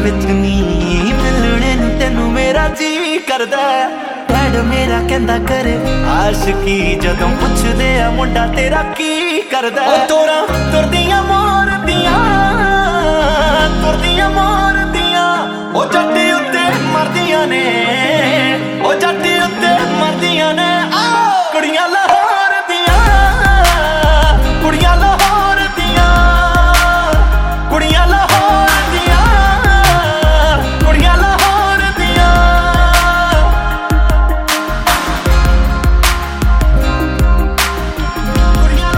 विच नी मिलने नूं तैनूं मेरा जी करदा। डैड मेरा कहंदा करे आशिकी जदों पुछदे आ मुंडा तेरा की करदा। ओ तोरा तुरदियां मोरदियां ओ जट्टी उत्ते मरदियां ने, ओ जट्टी उत्ते मरदियां ने। कुड़ियां लाहौर दियां, कुड़ियां लाहौर दियां, कुड़ियां लाहौर दियां, कुड़ियां लाहौर दियां। कुड़ियां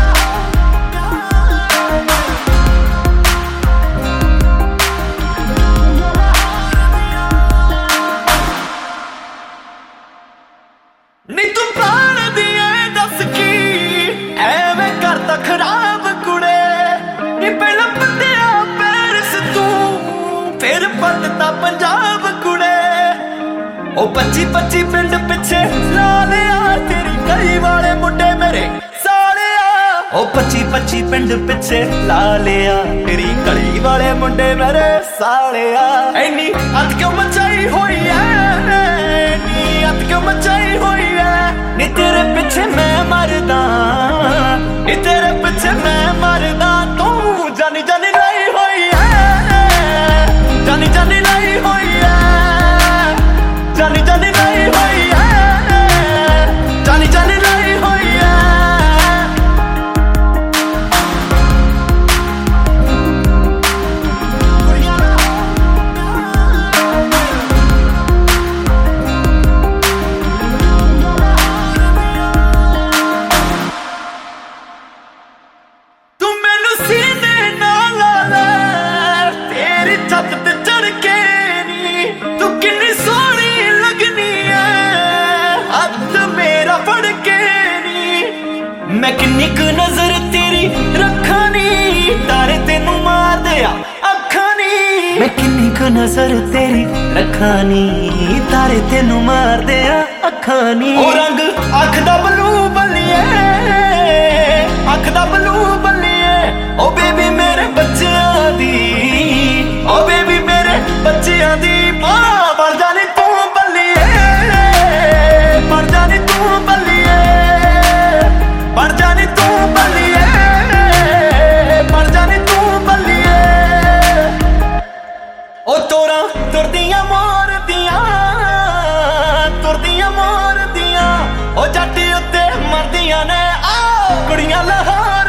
नी तू प्राण दिए दस की एवें करता खराब कुड़े। नी पहला पत्तिया पेरिस तू फिर पलता पंजाब कुड़े। ओ 25-25 पिंड पिछे ला लिया तेरी गली वाले मुंडे मेरे सालिया। ओ 25-25 पिंड पिछे ला लिया तेरी गली वाले मुंडे मेरे सालिया। इन्नी अत क्यों मचाई हुई है, नी अत क्यों मचाई हुई है। नी तेरे पिछे मैं मरदा, नी तेरे पिछे मैं मरदा। तू जानी जानी लाई हुई है, जानी जानी लाई हुई है, जानी जानी लाई हुई है, जानी जानी लाई हुई है। मैं किन्नी क नजर तेरी रखा नी तारे तेनू मार दिया अखा नी। मैं किन्नी क नजर तेरी रखा नी तारे तेनू मार दिया अखा नी। ओ रंग अख दा बलू बल्लिए, अख दा बलू बल्लिए। ओ बेबी मेरे बच्चियां दी, ओ बेबी मेरे बच्चियां दी मां बन जानी तू बल्लिए, बन जानी तू बल्लिए, बन जानी तू बल्लिए, बन जानी तू बल्लिए। ओ तोरा तुरदियां मोरदियां, तुरदियां मोरदियां। ओ जट्टी उत्ते मरदियां ने कुड़ियां लाहौर